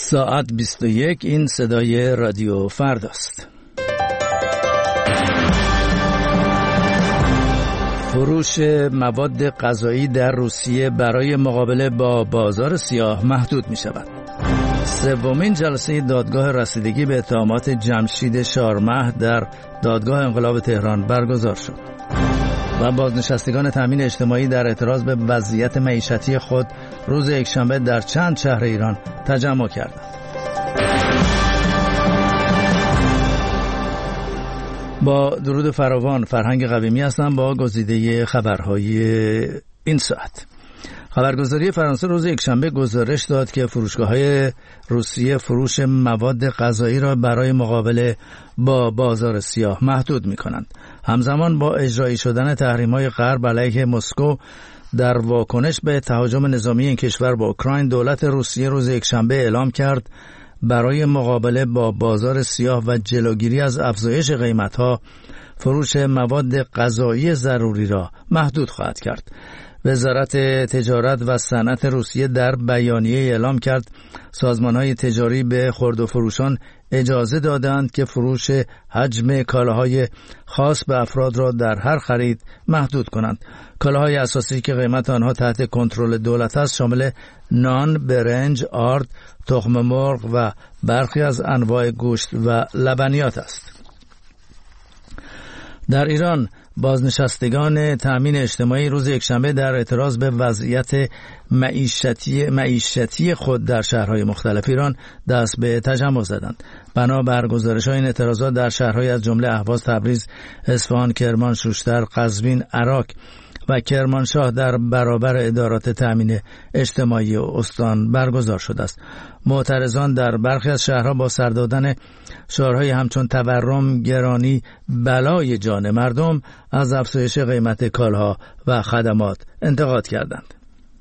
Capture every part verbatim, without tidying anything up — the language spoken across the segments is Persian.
ساعت بیست و یک. این صدای رادیو فرداست. فروش مواد غذایی در روسیه برای مقابله با بازار سیاه محدود می شود. سومین جلسه دادگاه رسیدگی به اتهامات جمشید شارمهد در دادگاه انقلاب تهران برگزار شد و بازنشستگان تامین اجتماعی در اعتراض به وضعیت معیشتی خود روز یکشنبه در چند شهر ایران تجمع کردند. با درود فراوان، فرهنگ قویمی هستم با گزیده خبرهای این ساعت. خبرگزاری فرانسه روز یکشنبه گزارش داد که فروشگاه‌های روسیه فروش مواد غذایی را برای مقابله با بازار سیاه محدود می‌کنند. همزمان با اجرایی شدن تحریم‌های غرب علیه مسکو در واکنش به تهاجم نظامی این کشور با اوکراین، دولت روسیه روز یکشنبه اعلام کرد برای مقابله با بازار سیاه و جلوگیری از افزایش قیمت‌ها فروش مواد غذایی ضروری را محدود خواهد کرد. وزارت تجارت و صنعت روسیه در بیانیه اعلام کرد سازمان‌های تجاری به خرد و فروشان اجازه دادند که فروش حجم کالاهای خاص به افراد را در هر خرید محدود کنند. کالاهای اساسی که قیمت آنها تحت کنترل دولت است شامل نان، برنج، آرد، تخم مرغ و برخی از انواع گوشت و لبنیات است. در ایران بازنشستگان تامین اجتماعی روز یکشنبه در اعتراض به وضعیت معیشتی معیشتی خود در شهرهای مختلف ایران دست به تجمع زدند. بنا بر گزارش‌های این اعتراضات در شهرهای از جمله اهواز، تبریز، اصفهان، کرمان، شوشتر، قزوین، عراق و کرمانشاه در برابر ادارات تامین اجتماعی و استان برگزار شده است. معترضان در برخی از شهرها با سر دادن شعارهای همچون تورم، گرانی، بلای جان مردم از افزایش قیمت کالاها و خدمات انتقاد کردند.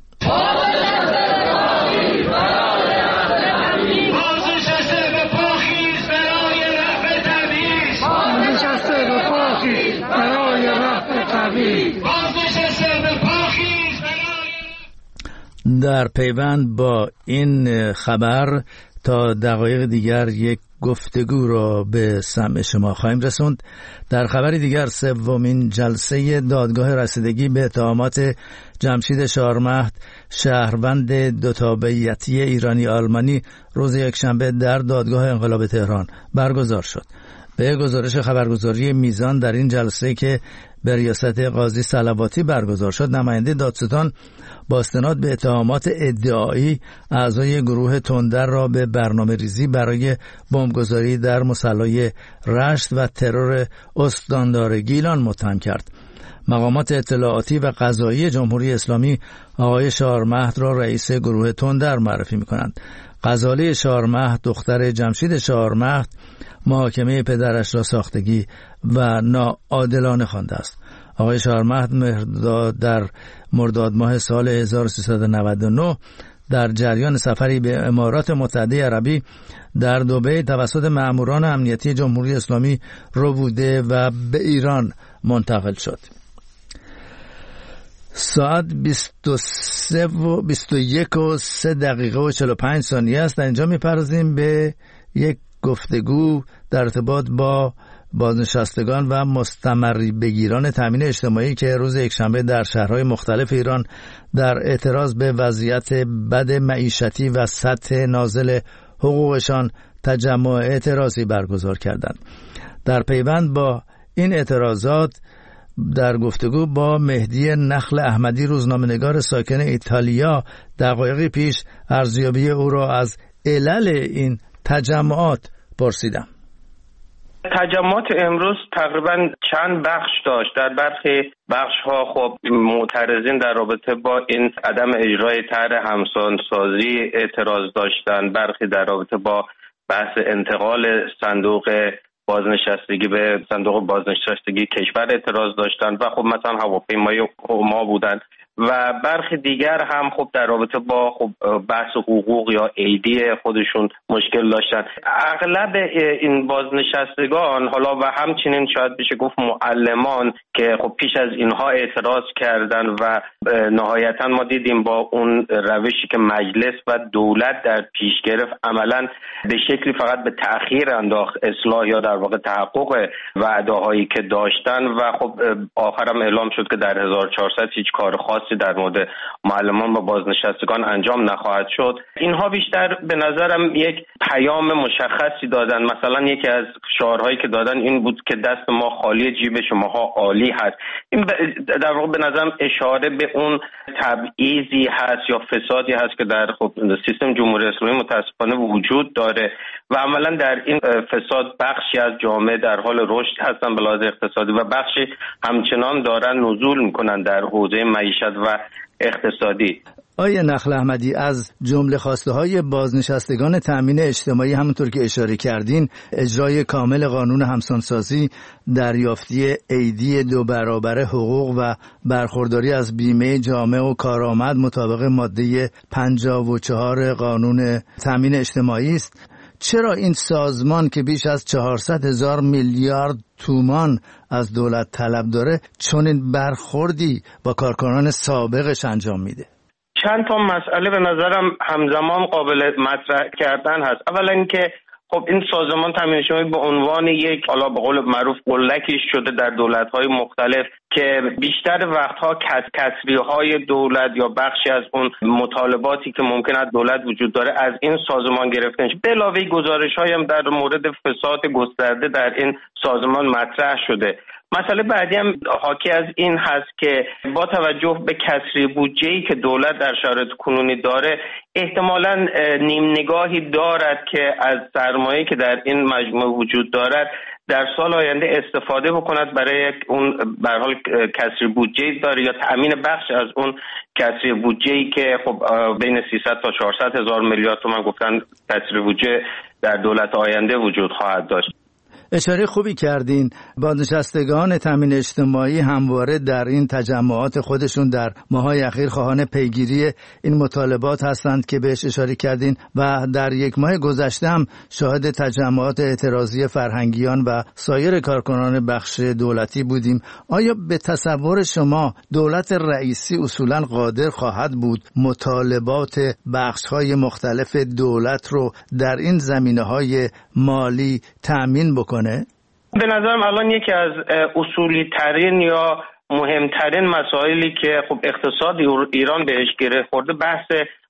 در پیوند با این خبر تا دقایق دیگر یک گفتگو را به سمع شما خواهیم رسوند. در خبر دیگر، سومین جلسه دادگاه رسیدگی به اتهامات جمشید شارمهد، شهروند دو تابعیتی ایرانی آلمانی، روز یکشنبه در دادگاه انقلاب تهران برگزار شد. به گزارش خبرگزاری میزان، در این جلسه که به ریاست قاضی صلواتی برگزار شد، نماینده دادستان با استناد به اتهامات ادعایی اعضای گروه تندر را به برنامه ریزی برای بمبگذاری در مصلی رشت و ترور استاندار گیلان متهم کرد. مقامات اطلاعاتی و قضایی جمهوری اسلامی آقای شارمهد را رئیس گروه تندر معرفی می‌کنند. غزاله شارمهد، دختر جمشید شارمهد، محاکمه پدرش را ساختگی و ناعادلانه خوانده است. آقای شارمهد در مرداد ماه سال هزار و سیصد و نود و نه در جریان سفری به امارات متحده عربی در دبی توسط مأموران امنیتی جمهوری اسلامی ربوده و به ایران منتقل شد. ساعت بیست و سه و بیست و یک و سه دقیقه و چهل و پنج ثانیه است. در اینجا می‌پردازیم به یک گفتگو در ارتباط با بازنشستگان و مستمری بگیران تامین اجتماعی که روز یکشنبه در شهرهای مختلف ایران در اعتراض به وضعیت بد معیشتی و سطح نازل حقوقشان تجمع اعتراضی برگزار کردند. در پیوند با این اعتراضات در گفتگو با مهدی نخل احمدی، روزنامه‌نگار ساکن ایتالیا، دقایقی پیش ارزیابی او را از علل این تجمعات پرسیدم. تجمعات امروز تقریبا چند بخش داشت. در برخی بخش‌ها خب معترضین در رابطه با این عدم اجرای طرح همسانسازی اعتراض داشتن، برخی در رابطه با بحث انتقال صندوق بازنشستگی به صندوق بازنشستگی کشور اعتراض داشتن و خب مثلا هواپیمای ما بودن و برخی دیگر هم خب در رابطه با خب بحث حقوق یا عیدی خودشون مشکل داشتن. اغلب این بازنشستگان حالا و همچنین شاید بشه گفت معلمان که خب پیش از اینها اعتراض کردن و نهایتا ما دیدیم با اون روشی که مجلس و دولت در پیش گرفت عملاً به شکلی فقط به تأخیر انداخت اصلاح یا در واقع تحقق وعده‌هایی که داشتن و خب آخرم اعلام شد که در هزار و چهارصد هیچ کار خاصی در مورد معلمان و بازنشستگان انجام نخواهد شد. اینها بیشتر به نظرم یک پیام مشخصی دادن. مثلا یکی از شعارهایی که دادن این بود که دست ما خالی جیب شماها عالی هست. این در واقع به نظرم اشاره به اون تبعیضی هست یا فسادی هست که در خب سیستم جمهوری اسلامی متاسفانه وجود داره و عملا در این فساد بخشی از جامعه در حال رشد هستن به لحاظ اقتصادی و بخشی همچنان دارن نزول میکنن در حوزه معیشت و اقتصادی. آیه نخل احمدی، از جمله خواسته های بازنشستگان تامین اجتماعی همونطور که اشاره کردین اجرای کامل قانون همسانسازی، دریافتی عیدی دو برابر حقوق و برخورداری از بیمه جامعه و کارآمد مطابق ماده پنجاه و چهار قانون تامین اجتماعی است. چرا این سازمان که بیش از چهارصد هزار میلیارد تومان از دولت طلب داره چنین برخوردی با کارکنان سابقش انجام میده؟ چند تا مسئله به نظرم همزمان قابل مطرح کردن هست. اولا اینکه خب این سازمان تامین اجتماعی به عنوان یک حالا به قول معروف قلکی شده در دولت‌های مختلف که بیشتر وقتها کس کسری‌های دولت یا بخشی از اون مطالباتی که ممکن است دولت وجود داره از این سازمان گرفته میشه. به علاوه گزارش‌هایی هم در مورد فساد گسترده در این سازمان مطرح شده. مسئله بعدی هم حاکی از این هست که با توجه به کسری بودجه‌ای که دولت در شرایط کنونی داره احتمالاً نیم نگاهی دارد که از سرمایه‌ای که در این مجموعه وجود دارد در سال آینده استفاده بکند برای اون به هر حال کسری بودجه‌ای داره یا تأمین بخش از اون کسری بودجه‌ای که خب بین سیصد تا چهارصد هزار میلیارد تومان گفتن کسری بودجه در دولت آینده وجود خواهد داشت. اشاره خوبی کردین. بازنشستگان تامین اجتماعی همواره در این تجمعات خودشون در ماه‌های اخیر خواهان پیگیری این مطالبات هستند که بهش اشاره کردین و در یک ماه گذشته هم شاهد تجمعات اعتراضی فرهنگیان و سایر کارکنان بخش دولتی بودیم. آیا به تصور شما دولت رئیسی اصولاً قادر خواهد بود مطالبات بخش‌های مختلف دولت رو در این زمینه‌های مالی تأمین بکنه؟ به نظرم الان یکی از اصولی ترین یا مهمترین مسائلی که خب اقتصاد ایران بهش گره خورده بحث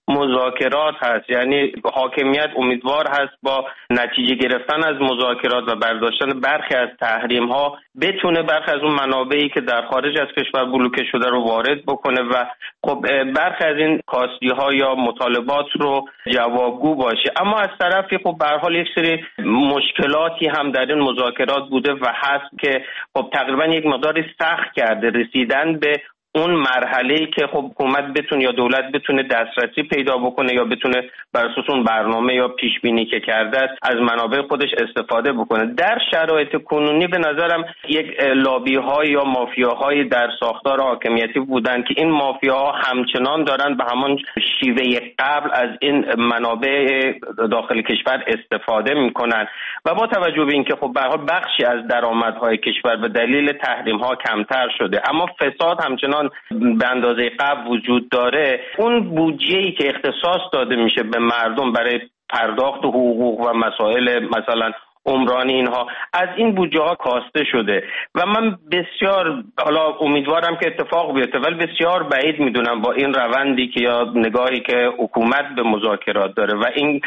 مذاکرات هست. یعنی حاکمیت امیدوار هست با نتیجه گرفتن از مذاکرات و برداشتن برخی از تحریم ها بتونه برخی از اون منابعی که در خارج از کشور بلوکه شده رو وارد بکنه و خب برخی از این کاستی ها یا مطالبات رو جوابگو باشه. اما از طرفی خب به هر حال یک سری مشکلاتی هم در این مذاکرات بوده و هست که خب تقریبا یک مقداری سخت کرده رسیدن به اون مرحله‌ای که خب حکومت بتونه یا دولت بتونه دسترسی پیدا بکنه یا بتونه بر اساس اون برنامه یا پیش بینی که کرده است از منابع خودش استفاده بکنه. در شرایط کنونی به نظرم یک لابی‌های یا مافیاهای در ساختار حاکمیتی بودن که این مافیاها همچنان دارن به همان شیوه قبل از این منابع داخل کشور استفاده میکنن و با توجه به اینکه خب به هر حال بخشی از درآمدهای کشور به دلیل تحریم‌ها کمتر شده اما فساد همچنان به اندازه قبل وجود داره، اون بودجه‌ای که اختصاص داده میشه به مردم برای پرداخت حقوق و مسائل مثلا عمرانی اینها از این بودجه ها کاسته شده و من بسیار حالا امیدوارم که اتفاق بیفته ولی بسیار بعید میدونم با این روندی که یا نگاهی که حکومت به مذاکرات داره و این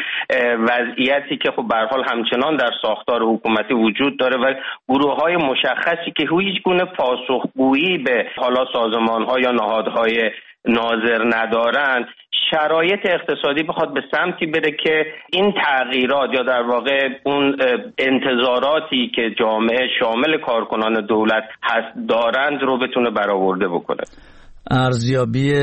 وضعیتی که خب به هر حال همچنان در ساختار حکومتی وجود داره و گروه های مشخصی که هیچ گونه پاسخگویی به حالا سازمان ها یا نهادهای ناظر ندارن، شرایط اقتصادی بخواد به سمتی بره که این تغییرات یا در واقع اون انتظاراتی که جامعه شامل کارکنان دولت هست دارند رو بتونه برآورده بکنه. ارزیابی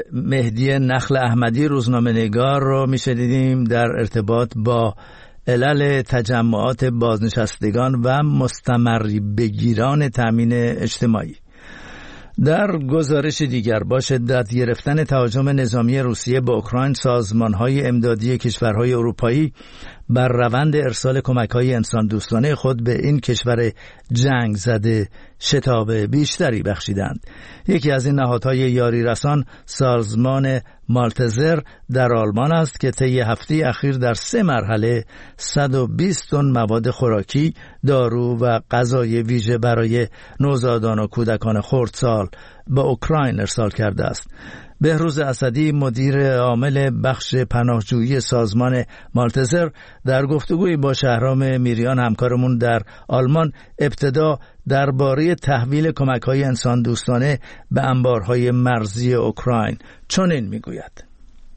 مهدی نخل احمدی روزنامه‌نگار رو میشنیدیم در ارتباط با علل تجمعات بازنشستگان و مستمری بگیران تامین اجتماعی. در گزارش دیگر با شدت گرفتن تهاجم نظامی روسیه به اوکراین، سازمان‌های امدادی کشورهای اروپایی بر روند ارسال کمک‌های انسان دوستانه خود به این کشور جنگ زده شتاب بیشتری بخشیدند. یکی از این نهادهای یاری رسان سازمان مالتزر در آلمان است که طی هفته اخیر در سه مرحله صد و بیست تن مواد خوراکی، دارو و غذای ویژه برای نوزادان و کودکان خردسال به اوکراین ارسال کرده است. بهروز اسدی، مدیر عامل بخش پناهجویی سازمان مالتزر، در گفتگوی با شهرام میریان همکارمون در آلمان ابتدا درباره تحویل کمک‌های انسان دوستانه به انبارهای مرزی اوکراین چنین میگوید: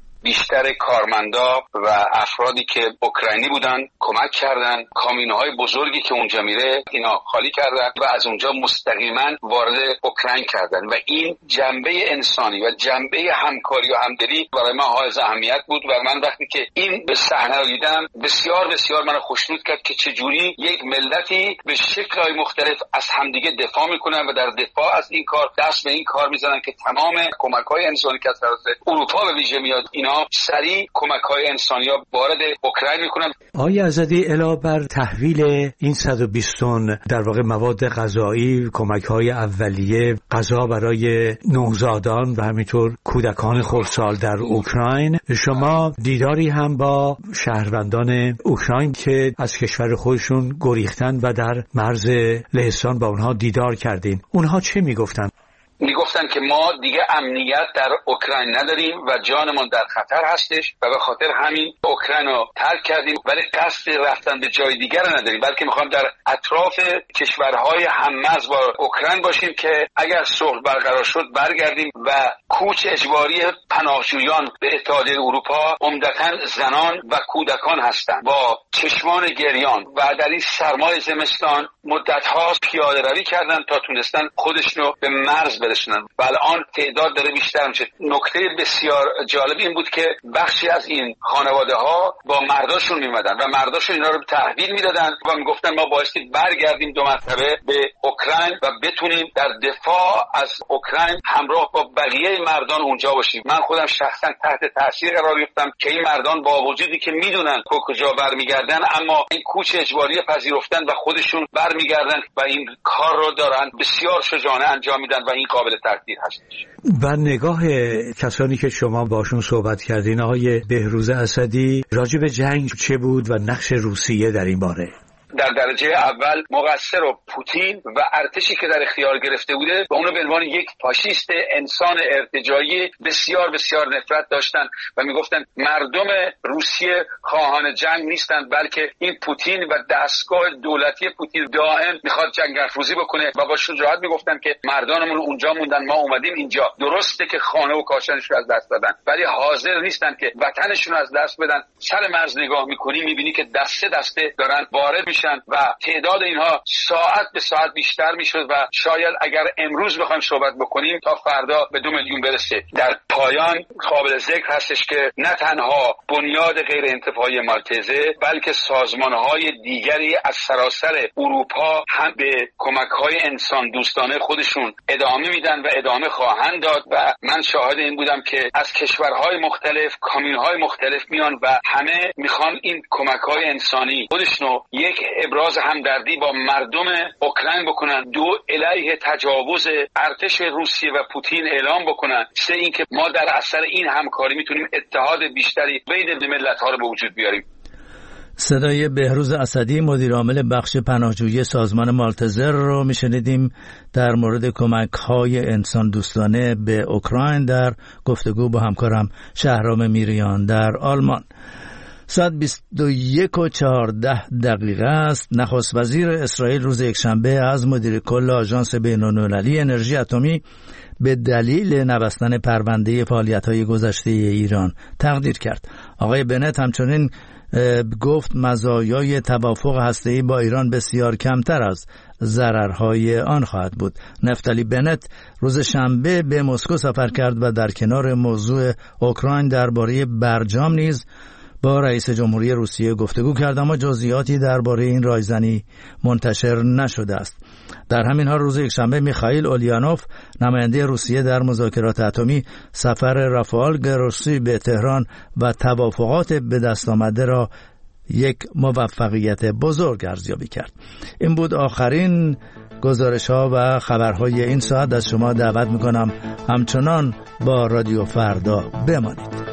بیشتر کارمندا و افرادی که اوکراینی بودن کمک کردن، کامیون‌های بزرگی که اونجا میره اینا خالی کردن و از اونجا مستقیما وارد اوکراین کردن و این جنبه انسانی و جنبه همکاری و همدلی برای من حائز اهمیت بود و من وقتی که این به صحنه رو دیدم بسیار بسیار منو خوشنود کرد که چجوری یک ملتی به شکل‌های مختلف از همدیگه دفاع میکنن و در دفاع از این کار دست به این کار میزنن که تمام کمک‌های انسانی که از طرف اروپا به ویژه میاد اینا سریع کمک‌های انسانی ها وارد اوکراین میکنن. آقای اسدی، علاوه بر تحویل این صد و بیست تن در واقع مواد غذایی، کمک‌های اولیه، غذا برای نوزادان و همینطور کودکان خردسال در اوکراین، شما دیداری هم با شهروندان اوکراین که از کشور خودشون گریختن و در مرز لهستان با اونها دیدار کردین. اونها چه میگفتن؟ میگفتن که ما دیگه امنیت در اوکراین نداریم و جانمون در خطر هستش و به خاطر همین اوکراین رو ترک کردیم، ولی قصد رفتن به جای دیگر نداریم، بلکه میخوام در اطراف کشورهای هم‌مرز با اوکراین باشیم که اگر صلح برقرار شد برگردیم و کوچ اجباری پناهجویان به اتحادیه اروپا عمدتاً زنان و کودکان هستند با چشمان گریان و در این سرمای زمستان مدت‌ها پیاده روی کردن تا تونستن خودشونو به مرز برسونن و الان تعداد داره بیشتر میشه. نکته بسیار جالب این بود که بخشی از این خانواده ها با مرداشون میمدن و مرداشون اینا رو تحویل میدادن و میگفتن ما بایستی برگردیم دو مرتبه به اوکراین و بتونیم در دفاع از اوکراین همراه با بقیه مردان اونجا باشیم. من خودم شخصا تحت تاثیر قرار گرفتم که این مردان با وجودی که میدونن کجا برمیگردن اما این کوچ اجباری پذیرفتن و خودشون برمیگردن و این کار رو دارن بسیار شجاعانه انجام میدن و این قابل تقدیر هستش. و نگاه کسانی که شما باشون صحبت کردین آقای بهروز اسدی راجع به جنگ چه بود و نقش روسیه در این باره؟ در درجه اول مقصر و پوتین و ارتشی که در اختیار گرفته بوده و اونو به عنوان یک فاشیست انسان ارتجاعی بسیار بسیار نفرت داشتن و میگفتن مردم روسیه خواهان جنگ نیستند، بلکه این پوتین و دستگاه دولتی پوتین دائم میخواد جنگ افروزی بکنه و با شجاعت میگفتن که مردانمون اونجا موندن، ما اومدیم اینجا. درسته که خانه و کاشانشون از دست دادن ولی حاضر نیستن که وطنشون از دست بدن. سر مرز نگاه میکنی میبینی که دسته دسته دارن وارد میشن و تعداد اینها ساعت به ساعت بیشتر میشد و شاید اگر امروز بخوایم صحبت بکنیم تا فردا به دو میلیون برسه. در پایان قابل ذکر هستش که نه تنها بنیاد غیر انتفاعی مالتزه بلکه سازمانهای دیگری از سراسر اروپا هم به کمک‌های انسان دوستانه خودشون ادامه میدن و ادامه خواهند داد و من شاهد این بودم که از کشورهای مختلف کامیون‌های مختلف میان و همه میخوان این کمک‌های انسانی خودشونو یک ابراز همدردی با مردم اوکراین بکنن، دو علیه تجاوز ارتش روسیه و پوتین اعلام بکنن، سه اینکه ما در اثر این همکاری میتونیم اتحاد بیشتری بین ملت‌ها رو به وجود بیاریم. صدای بهروز اسدی، مدیر عامل بخش پناهجویی سازمان مالتزر رو میشنیدیم در مورد کمک‌های انسان دوستانه به اوکراین در گفتگو با همکارم شهرام میریان در آلمان. ساعت بیست و یک و چهارده دقیقه است. نخست وزیر اسرائیل روز یکشنبه از مدیر کل آژانس بین‌المللی انرژی اتمی به دلیل نبستن پرونده فعالیت‌های گذشته ایران تقدیر کرد. آقای بنت همچنین گفت مزایای توافق هسته‌ای با ایران بسیار کمتر از ضررهای آن خواهد بود. نفتالی بنت روز شنبه به مسکو سفر کرد و در کنار موضوع اوکراین درباره برجام نیز با رئیس جمهوری روسیه گفتگو کرد، اما جزئیاتی درباره این رایزنی منتشر نشده است. در همین حال روز یکشنبه میخائیل اولیانوف، نماینده روسیه در مذاکرات اتمی، سفر رافائل گروسی به تهران و توافقات به دست آمده را یک موفقیت بزرگ ارزیابی کرد. این بود آخرین گزارش ها و خبرهای این ساعت. از شما دعوت میکنم همچنان با رادیو فردا بمانید.